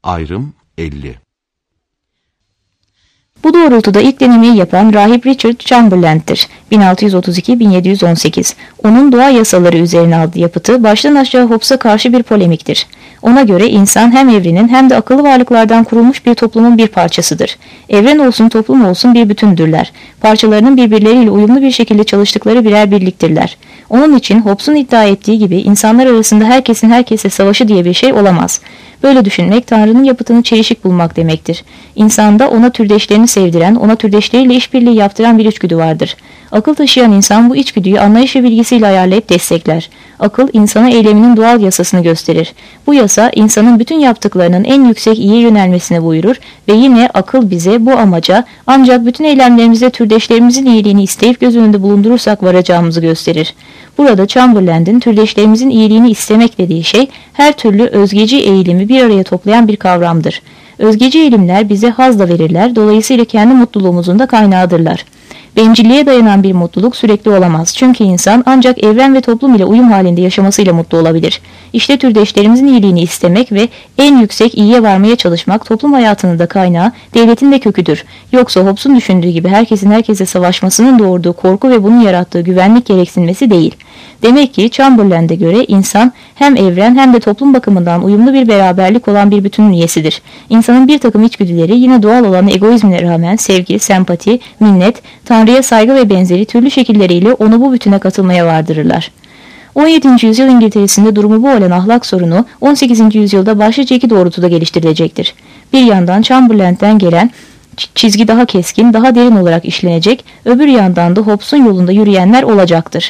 Ayrım 50. Bu doğrultuda ilk denemeyi yapan rahip Richard Chamberlain'tir. 1632-1718. Onun Doğa Yasaları üzerine adlı yapıtı baştan aşağı Hobbes'a karşı bir polemiktir. Ona göre insan hem evrenin hem de akıllı varlıklardan kurulmuş bir toplumun bir parçasıdır. Evren olsun toplum olsun bir bütündürler. Parçalarının birbirleriyle uyumlu bir şekilde çalıştıkları birer birliktirler. Onun için Hobbes'un iddia ettiği gibi insanlar arasında herkesin herkese savaşı diye bir şey olamaz. Böyle düşünmek Tanrı'nın yapıtını çelişik bulmak demektir. İnsanda ona türdeşlerini sevdiren, ona türdeşleriyle işbirliği yaptıran bir içgüdü vardır. Akıl taşıyan insan bu içgüdüyü anlayış ve bilgisiyle ayarlayıp destekler. Akıl insana eyleminin doğal yasasını gösterir. Bu yasa insanın bütün yaptıklarının en yüksek iyiye yönelmesine buyurur ve yine akıl bize bu amaca ancak bütün eylemlerimizde türdeşlerimizin iyiliğini isteyip göz önünde bulundurursak varacağımızı gösterir. Burada Chamberlain'in türdeşlerimizin iyiliğini istemek dediği şey her türlü özgeci eğilimi bir araya toplayan bir kavramdır. Özgeci eğilimler bize haz da verirler, dolayısıyla kendi mutluluğumuzun da kaynağıdırlar. Bencilliğe dayanan bir mutluluk sürekli olamaz. Çünkü insan ancak evren ve toplum ile uyum halinde yaşamasıyla mutlu olabilir. İşte türdeşlerimizin iyiliğini istemek ve en yüksek iyiye varmaya çalışmak toplum hayatının da kaynağı, devletin de köküdür. Yoksa Hobbes'un düşündüğü gibi herkesin herkese savaşmasının doğurduğu korku ve bunun yarattığı güvenlik gereksinmesi değil. Demek ki Chamberlain'e göre insan hem evren hem de toplum bakımından uyumlu bir beraberlik olan bir bütünün üyesidir. İnsanın bir takım içgüdüleri yine doğal olan egoizmine rağmen sevgi, sempati, minnet, Tanrı'ya saygı ve benzeri türlü şekilleriyle onu bu bütüne katılmaya vardırırlar. 17. yüzyıl İngiltere'sinde durumu bu olan ahlak sorunu 18. yüzyılda başlıca iki doğrultuda geliştirilecektir. Bir yandan Chamberlain'den gelen çizgi daha keskin, daha derin olarak işlenecek, öbür yandan da Hobbes'un yolunda yürüyenler olacaktır.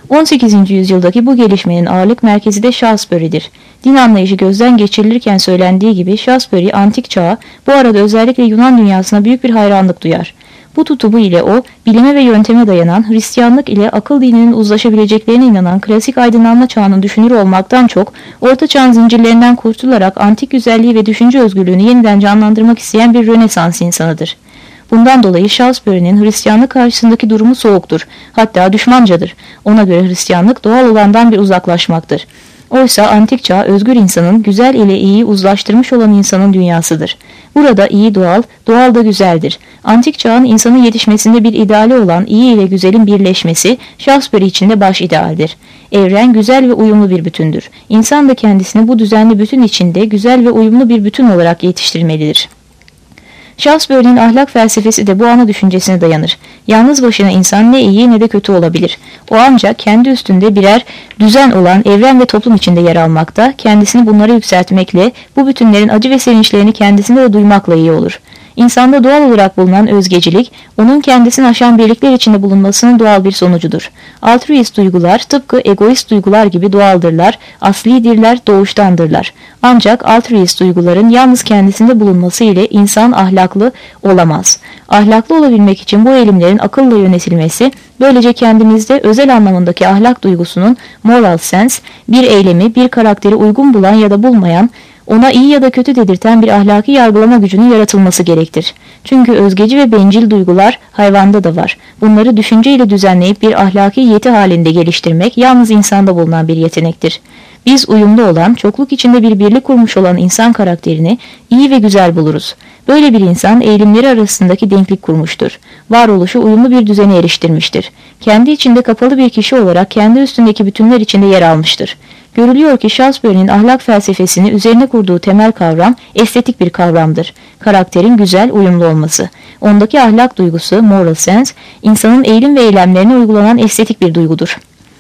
18. yüzyıldaki bu gelişmenin ağırlık merkezi de Shaftesbury'dir. Din anlayışı gözden geçirilirken söylendiği gibi Shaftesbury antik çağa, bu arada özellikle Yunan dünyasına büyük bir hayranlık duyar. Bu tutumu ile o, bilime ve yönteme dayanan, Hristiyanlık ile akıl dininin uzlaşabileceklerine inanan klasik aydınlanma çağının düşünürü olmaktan çok, Orta Çağ'ın zincirlerinden kurtularak antik güzelliği ve düşünce özgürlüğünü yeniden canlandırmak isteyen bir Rönesans insanıdır. Bundan dolayı Shaftesbury'nin Hristiyanlık karşısındaki durumu soğuktur, hatta düşmancadır. Ona göre Hristiyanlık doğal olandan bir uzaklaşmaktır. Oysa antik çağ özgür insanın güzel ile iyiyi uzlaştırmış olan insanın dünyasıdır. Burada iyi doğal, doğal da güzeldir. Antik çağın insanın yetişmesinde bir ideali olan iyi ile güzelin birleşmesi Shaftesbury için de baş idealdir. Evren güzel ve uyumlu bir bütündür. İnsan da kendisini bu düzenli bütün içinde güzel ve uyumlu bir bütün olarak yetiştirmelidir. Shaftesbury'nin ahlak felsefesi de bu ana düşüncesine dayanır. Yalnız başına insan ne iyi ne de kötü olabilir. O ancak kendi üstünde birer düzen olan evren ve toplum içinde yer almakta, kendisini bunlara yükseltmekle, bu bütünlerin acı ve sevinçlerini kendisinde de duymakla iyi olur. İnsanda doğal olarak bulunan özgecilik, onun kendisini aşan birlikler içinde bulunmasının doğal bir sonucudur. Altruist duygular tıpkı egoist duygular gibi doğaldırlar, aslidirler, doğuştandırlar. Ancak altruist duyguların yalnız kendisinde bulunması ile insan ahlaklı olamaz. Ahlaklı olabilmek için bu eğilimlerin akılla yönetilmesi, böylece kendimizde özel anlamındaki ahlak duygusunun moral sense, bir eylemi, bir karakteri uygun bulan ya da bulmayan, ona iyi ya da kötü dedirten bir ahlaki yargılama gücünün yaratılması gerektir. Çünkü özgeci ve bencil duygular hayvanda da var. Bunları düşünceyle düzenleyip bir ahlaki yeti halinde geliştirmek yalnız insanda bulunan bir yetenektir. Biz uyumlu olan, çokluk içinde bir birlik kurmuş olan insan karakterini iyi ve güzel buluruz. Böyle bir insan eğilimleri arasındaki denklik kurmuştur. Varoluşu uyumlu bir düzene eriştirmiştir. Kendi içinde kapalı bir kişi olarak kendi üstündeki bütünler içinde yer almıştır. Görülüyor ki Shaftesbury'nin ahlak felsefesini üzerine kurduğu temel kavram estetik bir kavramdır. Karakterin güzel, uyumlu olması. Ondaki ahlak duygusu, moral sense, insanın eğilim ve eylemlerine uygulanan estetik bir duygudur.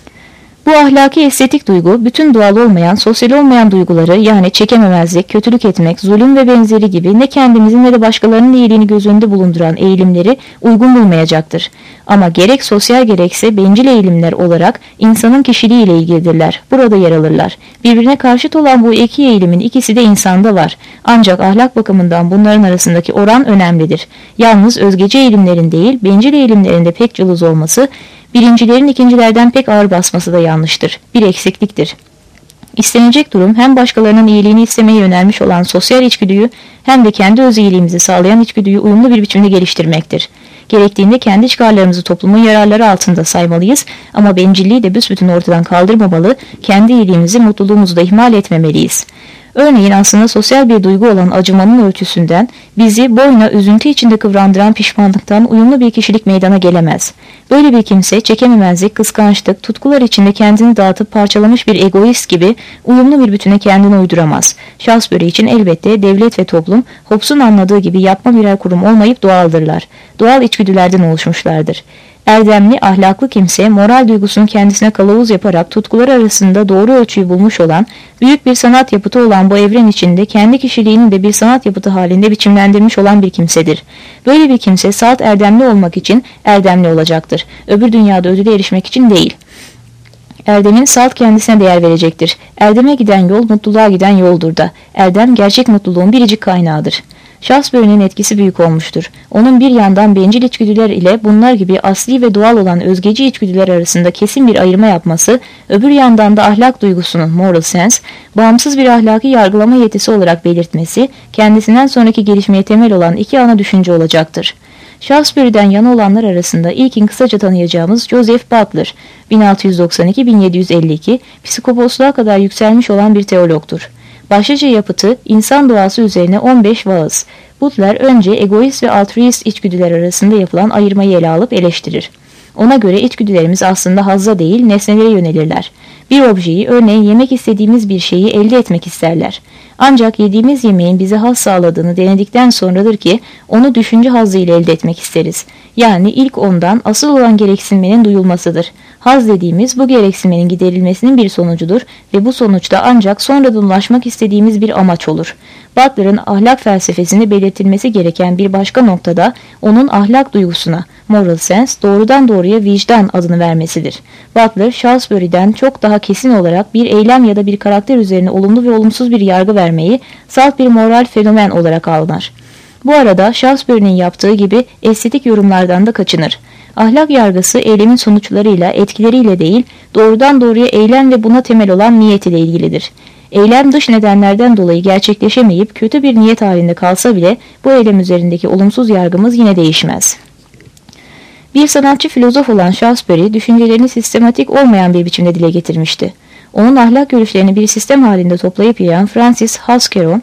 Bu ahlaki estetik duygu, bütün doğal olmayan, sosyal olmayan duyguları yani çekememezlik, kötülük etmek, zulüm ve benzeri gibi ne kendimizin ne de başkalarının iyiliğini göz önünde bulunduran eğilimleri uygun bulmayacaktır. Ama gerek sosyal gerekse bencil eğilimler olarak insanın kişiliğiyle ilgilidirler. Burada yer alırlar. Birbirine karşıt olan bu iki eğilimin ikisi de insanda var. Ancak ahlak bakımından bunların arasındaki oran önemlidir. Yalnız özgeci eğilimlerin değil, bencil eğilimlerin de pek cılız olması, birincilerin ikincilerden pek ağır basması da yanlıştır. Bir eksikliktir. İstenecek durum hem başkalarının iyiliğini istemeye yönelmiş olan sosyal içgüdüyü hem de kendi öz iyiliğimizi sağlayan içgüdüyü uyumlu bir biçimde geliştirmektir. Gerektiğinde kendi çıkarlarımızı toplumun yararları altında saymalıyız ama bencilliği de büsbütün ortadan kaldırmamalı, kendi iyiliğimizi, mutluluğumuzu da ihmal etmemeliyiz. Örneğin aslında sosyal bir duygu olan acımanın ölçüsünden bizi boyuna üzüntü içinde kıvrandıran pişmanlıktan uyumlu bir kişilik meydana gelemez. Böyle bir kimse çekememezlik, kıskançlık, tutkular içinde kendini dağıtıp parçalamış bir egoist gibi uyumlu bir bütüne kendini uyduramaz. Shaftesbury için elbette devlet ve toplum Hobbes'un anladığı gibi yapma birer kurum olmayıp doğaldırlar. Doğal içgüdülerden oluşmuşlardır. Erdemli, ahlaklı kimse, moral duygusunu kendisine kılavuz yaparak tutkular arasında doğru ölçüyü bulmuş olan, büyük bir sanat yapıtı olan bu evren içinde kendi kişiliğini de bir sanat yapıtı halinde biçimlendirmiş olan bir kimsedir. Böyle bir kimse salt erdemli olmak için erdemli olacaktır. Öbür dünyada ödüle erişmek için değil. Erdemin salt kendisine değer verecektir. Erdeme giden yol mutluluğa giden yoldur da. Erdem gerçek mutluluğun biricik kaynağıdır. Shaftesbury'nin etkisi büyük olmuştur. Onun bir yandan bencil içgüdüler ile bunlar gibi asli ve doğal olan özgeci içgüdüler arasında kesin bir ayırma yapması, öbür yandan da ahlak duygusunun moral sense, bağımsız bir ahlaki yargılama yetisi olarak belirtmesi, kendisinden sonraki gelişmeye temel olan iki ana düşünce olacaktır. Shaftesbury'den yana olanlar arasında ilkin kısaca tanıyacağımız Joseph Butler, 1692-1752, psikoposluğa kadar yükselmiş olan bir teologtur. Başlıca yapıtı insan doğası üzerine 15 vaaz. Butler önce egoist ve altruist içgüdüler arasında yapılan ayırmayı ele alıp eleştirir. Ona göre içgüdülerimiz aslında hazza değil nesnelere yönelirler. Bir objeyi, örneğin yemek istediğimiz bir şeyi elde etmek isterler. Ancak yediğimiz yemeğin bize haz sağladığını denedikten sonradır ki onu düşünce hazzı ile elde etmek isteriz. Yani ilk ondan asıl olan gereksinmenin duyulmasıdır. Haz dediğimiz bu gereksinmenin giderilmesinin bir sonucudur ve bu sonuçta ancak sonradan ulaşmak istediğimiz bir amaç olur. Butler'ın ahlak felsefesinde belirtilmesi gereken bir başka noktada onun ahlak duygusuna, moral sense, doğrudan doğruya vicdan adını vermesidir. Butler, Shaftesbury'den çok daha kesin olarak bir eylem ya da bir karakter üzerine olumlu ve olumsuz bir yargı vermeyi salt bir moral fenomen olarak anlar. Bu arada Shaftesbury'nin yaptığı gibi estetik yorumlardan da kaçınır. Ahlak yargısı eylemin sonuçlarıyla, etkileriyle değil, doğrudan doğruya eylem ve buna temel olan niyet ile ilgilidir. Eylem dış nedenlerden dolayı gerçekleşemeyip kötü bir niyet halinde kalsa bile bu eylem üzerindeki olumsuz yargımız yine değişmez. Bir sanatçı filozof olan Shaftesbury, düşüncelerini sistematik olmayan bir biçimde dile getirmişti. Onun ahlak görüşlerini bir sistem halinde toplayıp yayan Francis Huskeron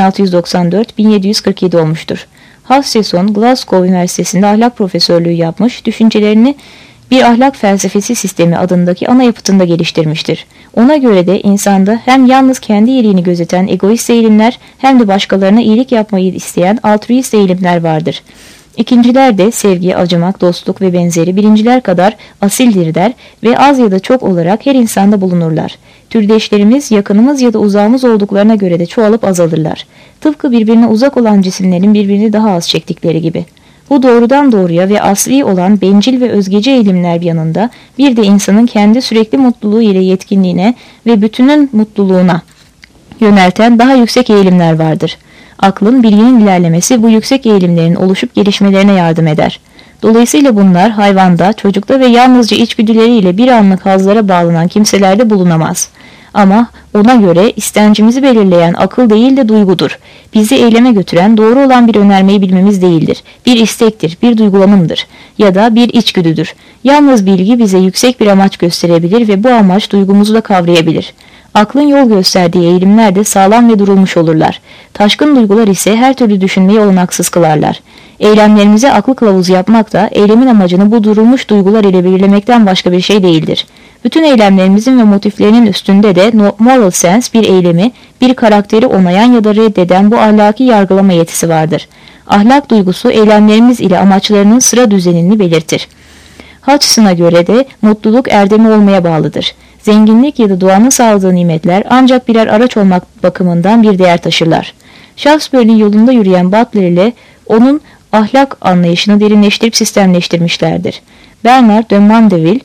1694-1747 olmuştur. Hutcheson, Glasgow Üniversitesi'nde ahlak profesörlüğü yapmış, düşüncelerini bir ahlak felsefesi sistemi adındaki ana yapıtında geliştirmiştir. Ona göre de insanda hem yalnız kendi iyiliğini gözeten egoist eğilimler hem de başkalarına iyilik yapmayı isteyen altruist eğilimler vardır. İkinciler de sevgi, acımak, dostluk ve benzeri birinciler kadar asildirler ve az ya da çok olarak her insanda bulunurlar. Türdeşlerimiz yakınımız ya da uzağımız olduklarına göre de çoğalıp azalırlar. Tıpkı birbirine uzak olan cisimlerin birbirini daha az çektikleri gibi. Bu doğrudan doğruya ve asli olan bencil ve özgeci eğilimler yanında bir de insanın kendi sürekli mutluluğu ile yetkinliğine ve bütünün mutluluğuna yönelten daha yüksek eğilimler vardır. Aklın, bilginin ilerlemesi bu yüksek eğilimlerin oluşup gelişmelerine yardım eder. Dolayısıyla bunlar hayvanda, çocukta ve yalnızca içgüdüleriyle bir anlık hazlara bağlanan kimselerde bulunamaz. Ama ona göre istencimizi belirleyen akıl değil de duygudur. Bizi eyleme götüren doğru olan bir önermeyi bilmemiz değildir. Bir istektir, bir duygulanımdır ya da bir içgüdüdür. Yalnız bilgi bize yüksek bir amaç gösterebilir ve bu amaç duygumuzu da kavrayabilir. Aklın yol gösterdiği eğilimler de sağlam ve durulmuş olurlar. Taşkın duygular ise her türlü düşünmeyi olanaksız kılarlar. Eylemlerimize aklı kılavuz yapmak da eylemin amacını bu durulmuş duygular ile belirlemekten başka bir şey değildir. Bütün eylemlerimizin ve motiflerinin üstünde de moral sense bir eylemi, bir karakteri onayan ya da reddeden bu ahlaki yargılama yetisi vardır. Ahlak duygusu eylemlerimiz ile amaçlarının sıra düzenini belirtir. Hutcheson'a göre de mutluluk erdemi olmaya bağlıdır. Zenginlik ya da doğanın sağladığı nimetler ancak birer araç olmak bakımından bir değer taşırlar. Shaftesbury'nin yolunda yürüyen Butler ile onun ahlak anlayışını derinleştirip sistemleştirmişlerdir. Bernard de Mandeville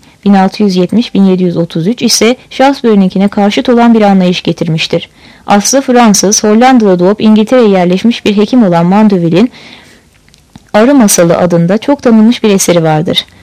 1670-1733 ise Shaftesbury'ninkine karşıt olan bir anlayış getirmiştir. Aslı Fransız, Hollanda'da doğup İngiltere'ye yerleşmiş bir hekim olan Mandeville'in Arı Masalı adında çok tanınmış bir eseri vardır.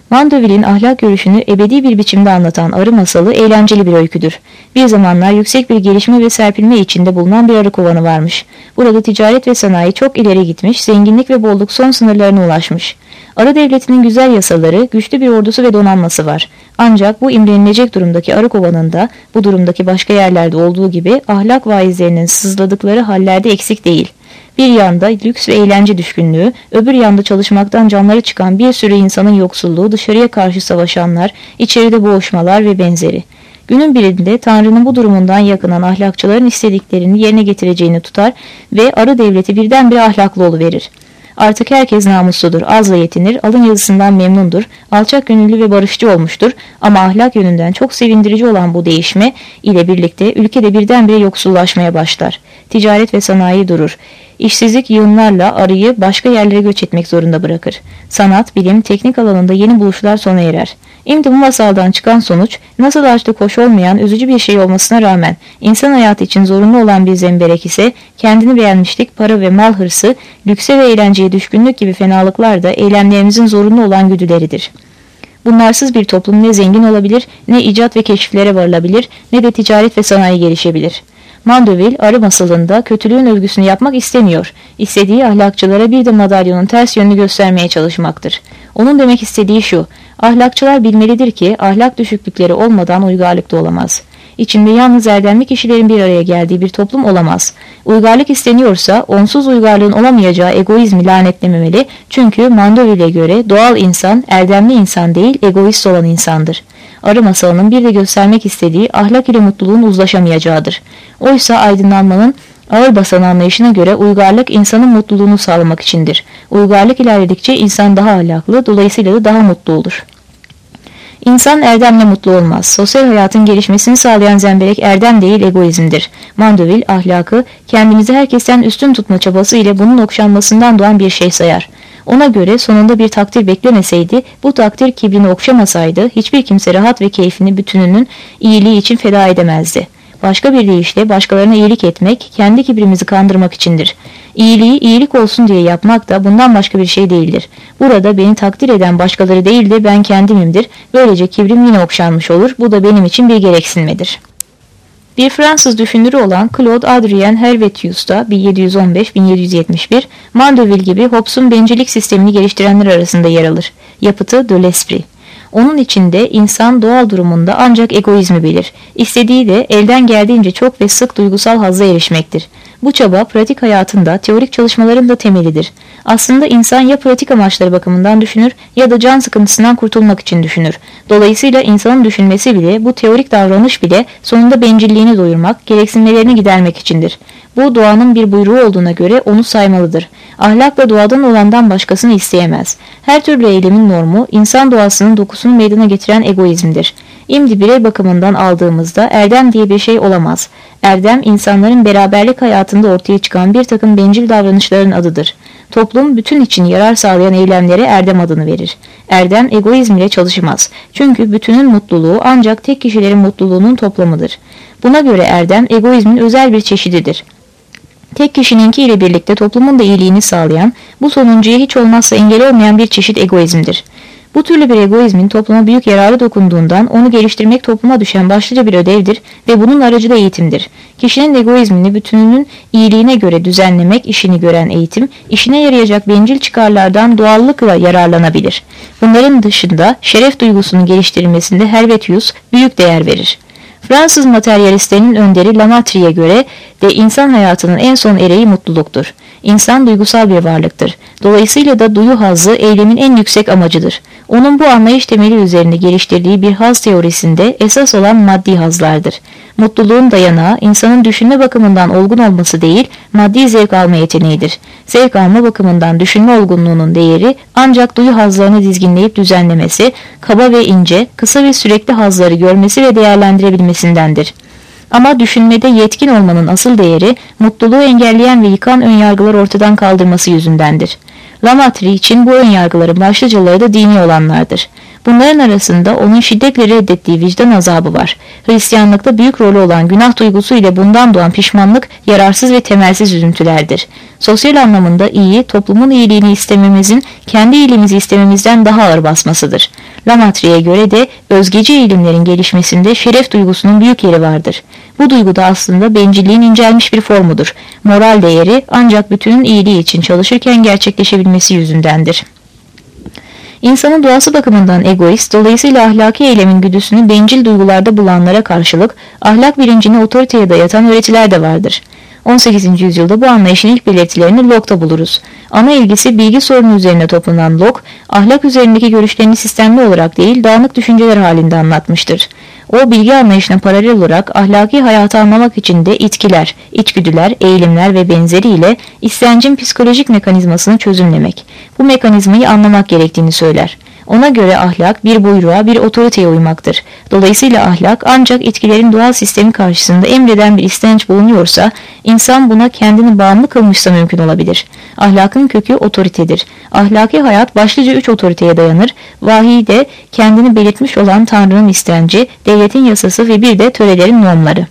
Mandeville'in ahlak görüşünü ebedi bir biçimde anlatan Arı Masalı eğlenceli bir öyküdür. Bir zamanlar yüksek bir gelişme ve serpilme içinde bulunan bir arı kovanı varmış. Burada ticaret ve sanayi çok ileri gitmiş, zenginlik ve bolluk son sınırlarına ulaşmış. Arı devletinin güzel yasaları, güçlü bir ordusu ve donanması var. Ancak bu imrenilecek durumdaki arı kovanında, bu durumdaki başka yerlerde olduğu gibi ahlak vaizlerinin sızladıkları hallerde eksik değil. Bir yanda lüks ve eğlence düşkünlüğü, öbür yanda çalışmaktan canları çıkan bir sürü insanın yoksulluğu, dışarıya karşı savaşanlar, içeride boğuşmalar ve benzeri. Günün birinde Tanrı'nın bu durumundan yakınan ahlakçıların istediklerini yerine getireceğini tutar ve arı devleti birdenbire ahlaklı oluverir. Artık herkes namusludur, azla yetinir, alın yazısından memnundur, alçak gönüllü ve barışçı olmuştur ama ahlak yönünden çok sevindirici olan bu değişme ile birlikte ülkede birdenbire yoksullaşmaya başlar. Ticaret ve sanayi durur. İşsizlik yığınlarla arıyı başka yerlere göç etmek zorunda bırakır. Sanat, bilim, teknik alanında yeni buluşlar sona erer. Şimdi bu masaldan çıkan sonuç, nasıl açlık hoş olmayan üzücü bir şey olmasına rağmen insan hayatı için zorunlu olan bir zemberek ise kendini beğenmişlik, para ve mal hırsı, lükse ve eğlenceye düşkünlük gibi fenalıklar da eylemlerimizin zorunlu olan güdüleridir. Bunlarsız bir toplum ne zengin olabilir, ne icat ve keşiflere varılabilir, ne de ticaret ve sanayi gelişebilir. Mandeville arı masalında kötülüğün övgüsünü yapmak istemiyor. İstediği ahlakçılara bir de madalyonun ters yönünü göstermeye çalışmaktır. Onun demek istediği şu: ahlakçılar bilmelidir ki ahlak düşüklükleri olmadan uygarlık da olamaz. İçinde yalnız erdemli kişilerin bir araya geldiği bir toplum olamaz. Uygarlık isteniyorsa onsuz uygarlığın olamayacağı egoizmi lanetlememeli, çünkü Mandeville'e göre doğal insan erdemli insan değil, egoist olan insandır. Arı masalının bir de göstermek istediği ahlak ile mutluluğun uzlaşamayacağıdır. Oysa aydınlanmanın ağır basan anlayışına göre uygarlık insanın mutluluğunu sağlamak içindir. Uygarlık ilerledikçe insan daha ahlaklı, dolayısıyla da daha mutlu olur. İnsan erdemle mutlu olmaz. Sosyal hayatın gelişmesini sağlayan zemberek erdem değil, egoizmdir. Mandeville ahlakı kendimizi herkesten üstün tutma çabası ile bunun okşanmasından doğan bir şey sayar. Ona göre sonunda bir takdir beklemeseydi, bu takdir kibrini okşamasaydı hiçbir kimse rahat ve keyfini bütününün iyiliği için feda edemezdi. Başka bir deyişle başkalarına iyilik etmek, kendi kibrimizi kandırmak içindir. İyiliği iyilik olsun diye yapmak da bundan başka bir şey değildir. Burada beni takdir eden başkaları değil de ben kendimimdir. Böylece kibrim yine okşanmış olur. Bu da benim için bir gereksinmedir. Bir Fransız düşünürü olan Claude Adrien Helvetius da 1715-1771, Mandeville gibi Hobbes'un bencillik sistemini geliştirenler arasında yer alır. Yapıtı De l'Esprit. Onun içinde insan doğal durumunda ancak egoizmi bilir. İstediği de elden geldiğince çok ve sık duygusal hazza erişmektir. Bu çaba pratik hayatında, teorik çalışmaların da temelidir. Aslında insan ya pratik amaçları bakımından düşünür ya da can sıkıntısından kurtulmak için düşünür. Dolayısıyla insanın düşünmesi bile, bu teorik davranış bile sonunda bencilliğini doyurmak, gereksinmelerini gidermek içindir. Bu doğanın bir buyruğu olduğuna göre onu saymalıdır. Ahlakla doğadan olandan başkasını isteyemez. Her türlü eylemin normu, insan doğasının dokusunu meydana getiren egoizmdir. İmdi birey bakımından aldığımızda erdem diye bir şey olamaz. Erdem, insanların beraberlik hayatında ortaya çıkan bir takım bencil davranışların adıdır. Toplum bütün için yarar sağlayan eylemlere erdem adını verir. Erdem egoizm ile çalışmaz. Çünkü bütünün mutluluğu ancak tek kişilerin mutluluğunun toplamıdır. Buna göre erdem egoizmin özel bir çeşididir. Tek kişininki ile birlikte toplumun da iyiliğini sağlayan, bu sonuncuya hiç olmazsa engel olmayan bir çeşit egoizmdir. Bu türlü bir egoizmin topluma büyük yararı dokunduğundan onu geliştirmek topluma düşen başlıca bir ödevdir ve bunun aracı da eğitimdir. Kişinin egoizmini bütününün iyiliğine göre düzenlemek işini gören eğitim, işine yarayacak bencil çıkarlardan doğallıkla yararlanabilir. Bunların dışında şeref duygusunun geliştirilmesinde Helvetius büyük değer verir. Fransız materyalistlerinin önderi Lamartie'ye göre de insan hayatının en son ereği mutluluktur. İnsan duygusal bir varlıktır. Dolayısıyla da duyu hazzı eylemin en yüksek amacıdır. Onun bu anlayış temeli üzerine geliştirdiği bir haz teorisinde esas olan maddi hazlardır. Mutluluğun dayanağı insanın düşünme bakımından olgun olması değil, maddi zevk alma yeteneğidir. Zevk alma bakımından düşünme olgunluğunun değeri ancak duyu hazlarını dizginleyip düzenlemesi, kaba ve ince, kısa ve sürekli hazları görmesi ve değerlendirebilmesindendir. Ama düşünmede yetkin olmanın asıl değeri, mutluluğu engelleyen ve yıkan önyargılar ortadan kaldırması yüzündendir. Lamartrie için bu önyargıların başlıcaları da dini olanlardır. Bunların arasında onun şiddetle reddettiği vicdan azabı var. Hristiyanlıkta büyük rolü olan günah duygusu ile bundan doğan pişmanlık yararsız ve temelsiz üzüntülerdir. Sosyal anlamında iyi, toplumun iyiliğini istememizin kendi iyiliğimizi istememizden daha ağır basmasıdır. Lamartie'ye göre de özgeci eğilimlerin gelişmesinde şeref duygusunun büyük yeri vardır. Bu duygu da aslında bencilliğin incelmiş bir formudur. Moral değeri ancak bütünün iyiliği için çalışırken gerçekleşebilmesi yüzündendir. İnsanın doğası bakımından egoist, dolayısıyla ahlaki eylemin güdüsünü bencil duygularda bulanlara karşılık ahlak bilincini otoriteye dayatan öğretiler de vardır. 18. yüzyılda bu anlayışın ilk belirtilerini Locke'da buluruz. Ana ilgisi bilgi sorunu üzerine toplanan Locke, ahlak üzerindeki görüşlerini sistemli olarak değil, dağınık düşünceler halinde anlatmıştır. O bilgi anlayışına paralel olarak ahlaki hayatı anlamak için de itkiler, içgüdüler, eğilimler ve benzeriyle istencin psikolojik mekanizmasını çözümlemek, bu mekanizmayı anlamak gerektiğini söyler. Ona göre ahlak bir buyruğa, bir otoriteye uymaktır. Dolayısıyla ahlak ancak itkilerin doğal sistemi karşısında emreden bir istenç bulunuyorsa, insan buna kendini bağımlı kılmışsa mümkün olabilir. Ahlakın kökü otoritedir. Ahlaki hayat başlıca 3 otoriteye dayanır. Vahiyde kendini belirtmiş olan Tanrı'nın istenci, devletin yasası ve bir de törelerin normları.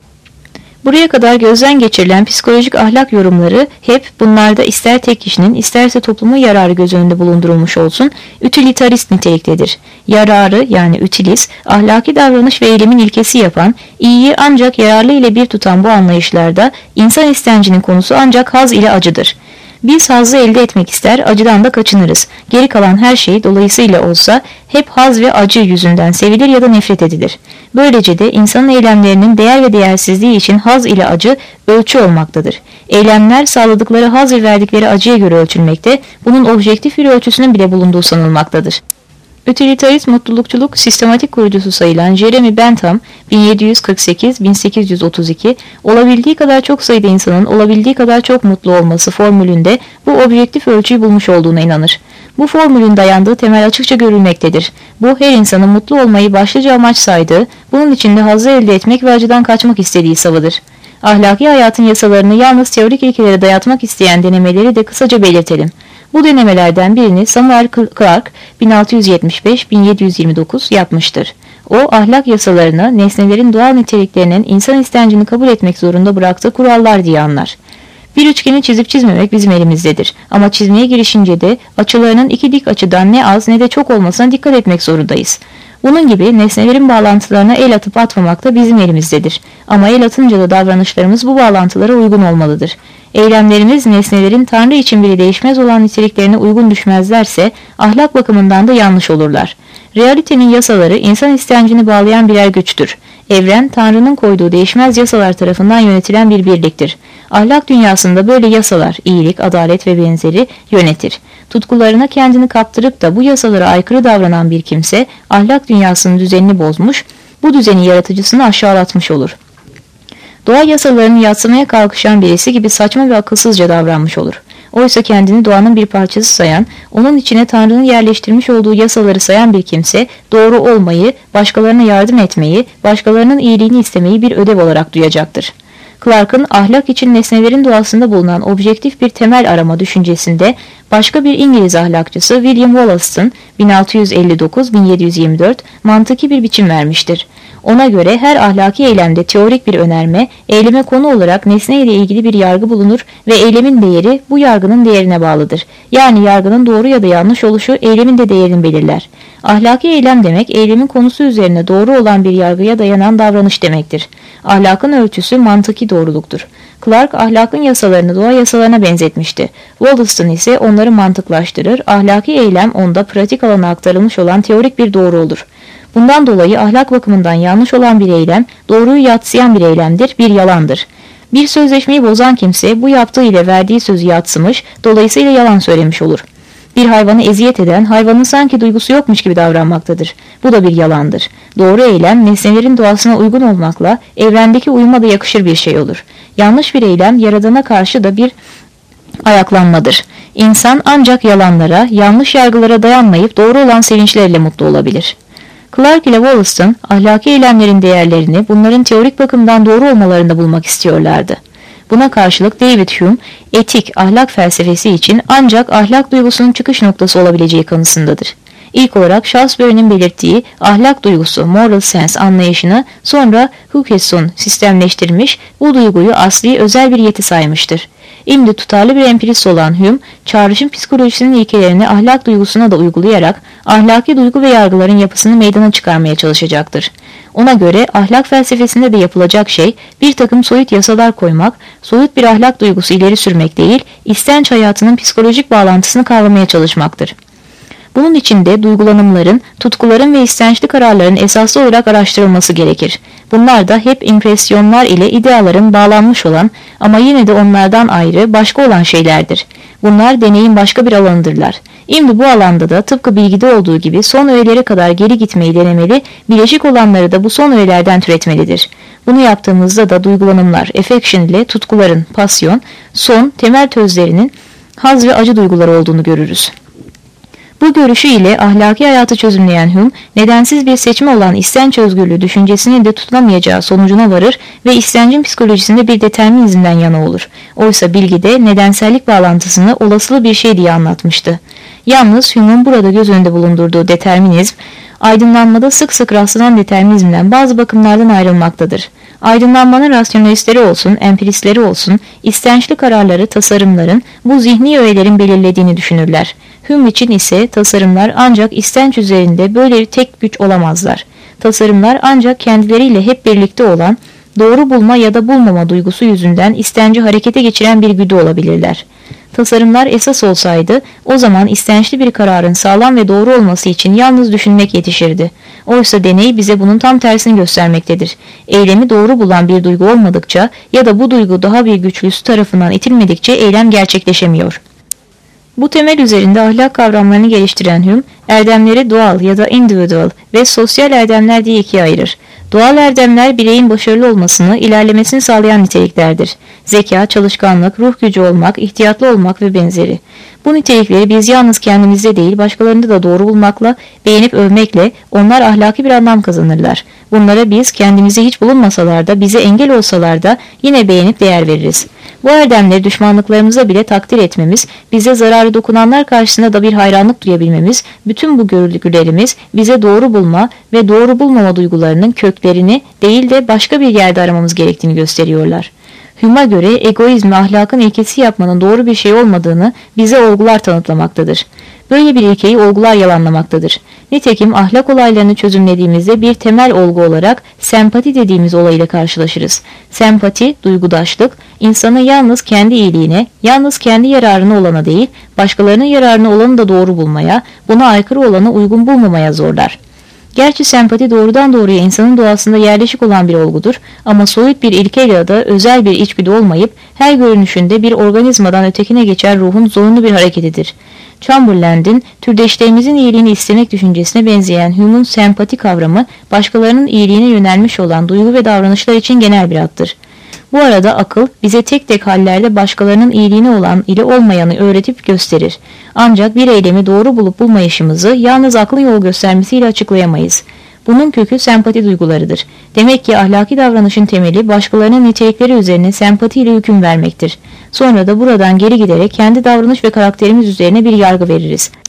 Buraya kadar gözden geçirilen psikolojik ahlak yorumları hep bunlarda ister tek kişinin isterse toplumun yararı göz önünde bulundurulmuş olsun, ütilitarist niteliktedir. Yararı yani ütiliz, ahlaki davranış ve eylemin ilkesi yapan, iyiyi ancak yararlı ile bir tutan bu anlayışlarda insan istencinin konusu ancak haz ile acıdır. Biz hazzı elde etmek ister, acıdan da kaçınırız. Geri kalan her şey dolayısıyla olsa hep haz ve acı yüzünden sevilir ya da nefret edilir. Böylece de insanın eylemlerinin değer ve değersizliği için haz ile acı ölçü olmaktadır. Eylemler sağladıkları haz ve verdikleri acıya göre ölçülmekte, bunun objektif bir ölçüsünün bile bulunduğu sanılmaktadır. Ütilitarist mutlulukçuluk sistematik kurucusu sayılan Jeremy Bentham 1748-1832 olabildiği kadar çok sayıda insanın olabildiği kadar çok mutlu olması formülünde bu objektif ölçüyü bulmuş olduğuna inanır. Bu formülün dayandığı temel açıkça görülmektedir. Bu her insanın mutlu olmayı başlıca amaç saydığı, bunun içinde hazzı elde etmek ve acıdan kaçmak istediği savıdır. Ahlaki hayatın yasalarını yalnız teorik ilkelere dayatmak isteyen denemeleri de kısaca belirtelim. Bu denemelerden birini Samuel Clarke 1675-1729 yapmıştır. O ahlak yasalarını nesnelerin doğal niteliklerinin insan istencini kabul etmek zorunda bıraktığı kurallar diye anlar. Bir üçgeni çizip çizmemek bizim elimizdedir. Ama çizmeye girişince de açılarının iki dik açıdan ne az ne de çok olmasına dikkat etmek zorundayız. Bunun gibi nesnelerin bağlantılarına el atıp atmamak da bizim elimizdedir. Ama el atınca da davranışlarımız bu bağlantılara uygun olmalıdır. Eylemlerimiz nesnelerin Tanrı için bile değişmez olan niteliklerine uygun düşmezlerse ahlak bakımından da yanlış olurlar. Realitenin yasaları insan istencini bağlayan birer güçtür. Evren Tanrı'nın koyduğu değişmez yasalar tarafından yönetilen bir birliktir. Ahlak dünyasında böyle yasalar, iyilik, adalet ve benzeri yönetir. Tutkularına kendini kaptırıp da bu yasalara aykırı davranan bir kimse ahlak dünyasının düzenini bozmuş, bu düzeni yaratıcısını aşağılatmış olur. Doğa yasalarını yadsımaya kalkışan birisi gibi saçma ve akılsızca davranmış olur. Oysa kendini doğanın bir parçası sayan, onun içine Tanrı'nın yerleştirmiş olduğu yasaları sayan bir kimse, doğru olmayı, başkalarına yardım etmeyi, başkalarının iyiliğini istemeyi bir ödev olarak duyacaktır. Clarke'ın ahlak için nesnelerin doğasında bulunan objektif bir temel arama düşüncesinde başka bir İngiliz ahlakçısı William Wallace'ın 1659-1724 mantıki bir biçim vermiştir. Ona göre her ahlaki eylemde teorik bir önerme, eyleme konu olarak nesne ile ilgili bir yargı bulunur ve eylemin değeri bu yargının değerine bağlıdır. Yani yargının doğru ya da yanlış oluşu eylemin de değerini belirler. Ahlaki eylem demek, eylemin konusu üzerine doğru olan bir yargıya dayanan davranış demektir. Ahlakın ölçüsü mantıki doğruluktur. Clarke ahlakın yasalarını doğa yasalarına benzetmişti. Wollaston ise onları mantıklaştırır, ahlaki eylem onda pratik alana aktarılmış olan teorik bir doğru olur. Bundan dolayı ahlak bakımından yanlış olan bir eylem, doğruyu yadsıyan bir eylemdir, bir yalandır. Bir sözleşmeyi bozan kimse bu yaptığı ile verdiği sözü yadsımış, dolayısıyla yalan söylemiş olur. Bir hayvanı eziyet eden, hayvanın sanki duygusu yokmuş gibi davranmaktadır. Bu da bir yalandır. Doğru eylem, nesnelerin doğasına uygun olmakla, evrendeki uyuma da yakışır bir şey olur. Yanlış bir eylem, Yaradan'a karşı da bir ayaklanmadır. İnsan ancak yalanlara, yanlış yargılara dayanmayıp doğru olan sevinçlerle mutlu olabilir. Clarke ile Wollaston, ahlaki eylemlerin değerlerini bunların teorik bakımdan doğru olmalarında bulmak istiyorlardı. Buna karşılık David Hume, etik, ahlak felsefesi için ancak ahlak duygusunun çıkış noktası olabileceği kanısındadır. İlk olarak Salisbury'nin belirttiği ahlak duygusu, moral sense anlayışını sonra Hugheson sistemleştirmiş, bu duyguyu asli özel bir yeti saymıştır. Şimdi tutarlı bir empirist olan Hume, çağrışım psikolojisinin ilkelerini ahlak duygusuna da uygulayarak ahlaki duygu ve yargıların yapısını meydana çıkarmaya çalışacaktır. Ona göre ahlak felsefesinde de yapılacak şey bir takım soyut yasalar koymak, soyut bir ahlak duygusu ileri sürmek değil, istenç hayatının psikolojik bağlantısını kavramaya çalışmaktır. Bunun için de duygulanımların, tutkuların ve istençli kararların esaslı olarak araştırılması gerekir. Bunlar da hep impresyonlar ile ideaların bağlanmış olan ama yine de onlardan ayrı, başka olan şeylerdir. Bunlar deneyin başka bir alanıdırlar. Şimdi bu alanda da tıpkı bilgide olduğu gibi son öğelere kadar geri gitmeyi denemeli, bileşik olanları da bu son öğelerden türetmelidir. Bunu yaptığımızda da duygulanımlar, affection ile tutkuların, passion, son, temel tözlerinin haz ve acı duyguları olduğunu görürüz. Bu görüşü ile ahlaki hayatı çözümleyen Hume, nedensiz bir seçme olan istenç özgürlüğü düşüncesinin de tutulamayacağı sonucuna varır ve istencin psikolojisinde bir determinizmden yana olur. Oysa bilgide nedensellik bağlantısını olasılı bir şey diye anlatmıştı. Yalnız Hume'un burada göz önünde bulundurduğu determinizm, aydınlanmada sık sık rastlanan determinizmden bazı bakımlardan ayrılmaktadır. Aydınlanmanın rasyonalistleri olsun, empiristleri olsun, istençli kararları tasarımların, bu zihni öğelerin belirlediğini düşünürler. Hume için ise tasarımlar ancak istenç üzerinde böyle tek güç olamazlar. Tasarımlar ancak kendileriyle hep birlikte olan, doğru bulma ya da bulmama duygusu yüzünden istenci harekete geçiren bir güdü olabilirler. Tasarımlar esas olsaydı, o zaman istençli bir kararın sağlam ve doğru olması için yalnız düşünmek yetişirdi. Oysa deney bize bunun tam tersini göstermektedir. Eylemi doğru bulan bir duygu olmadıkça ya da bu duygu daha bir güçlüsü tarafından itilmedikçe eylem gerçekleşemiyor. Bu temel üzerinde ahlak kavramlarını geliştiren Hume, erdemleri doğal ya da individual ve sosyal erdemler diye ikiye ayırır. Doğal erdemler bireyin başarılı olmasını, ilerlemesini sağlayan niteliklerdir. Zeka, çalışkanlık, ruh gücü olmak, ihtiyatlı olmak ve benzeri. Bu nitelikleri biz yalnız kendimizde değil, başkalarında da doğru bulmakla, beğenip övmekle onlar ahlaki bir anlam kazanırlar. Bunlara biz kendimize hiç bulunmasalar da, bize engel olsalar da yine beğenip değer veririz. Bu erdemleri düşmanlıklarımıza bile takdir etmemiz, bize zararı dokunanlar karşısında da bir hayranlık duyabilmemiz, bütün bu görgülerimiz bize doğru bulma ve doğru bulmama duygularının köklerini değil de başka bir yerde aramamız gerektiğini gösteriyorlar. Hume'a göre egoizmi ahlakın ilkesi yapmanın doğru bir şey olmadığını bize olgular tanıtlamaktadır. Böyle bir ilkeyi olgular yalanlamaktadır. Nitekim ahlak olaylarını çözümlediğimizde bir temel olgu olarak sempati dediğimiz olayla karşılaşırız. Sempati, duygudaşlık, insanı yalnız kendi iyiliğine, yalnız kendi yararına olana değil, başkalarının yararına olanı da doğru bulmaya, buna aykırı olanı uygun bulmamaya zorlar. Gerçi sempati doğrudan doğruya insanın doğasında yerleşik olan bir olgudur ama soyut bir ilke ya da özel bir içgüdü olmayıp her görünüşünde bir organizmadan ötekine geçer ruhun zorunlu bir hareketidir. Chamberlain'in türdeşlerimizin iyiliğini istemek düşüncesine benzeyen Hume'un sempati kavramı başkalarının iyiliğine yönelmiş olan duygu ve davranışlar için genel bir addır. Bu arada akıl bize tek tek hallerde başkalarının iyiliğine olan ile olmayanı öğretip gösterir. Ancak bir eylemi doğru bulup bulmayışımızı yalnız aklın yol göstermesiyle açıklayamayız. Bunun kökü sempati duygularıdır. Demek ki ahlaki davranışın temeli başkalarının nitelikleri üzerine sempatiyle hüküm vermektir. Sonra da buradan geri giderek kendi davranış ve karakterimiz üzerine bir yargı veririz.